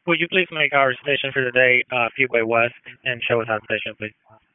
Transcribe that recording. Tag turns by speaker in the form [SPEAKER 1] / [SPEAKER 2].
[SPEAKER 1] Would you please make our station for today Fuquay West and show us our station, please?